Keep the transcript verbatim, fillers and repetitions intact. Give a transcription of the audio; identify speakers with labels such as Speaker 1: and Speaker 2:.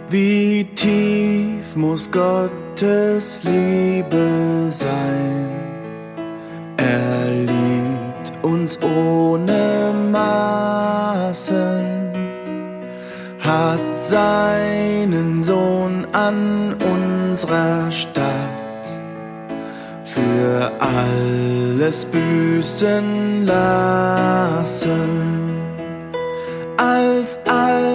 Speaker 1: Wie tief muss Gottes Liebe sein? Er liebt uns ohne Maßen, hat seinen Sohn an unserer Statt für alles büßen lassen, als all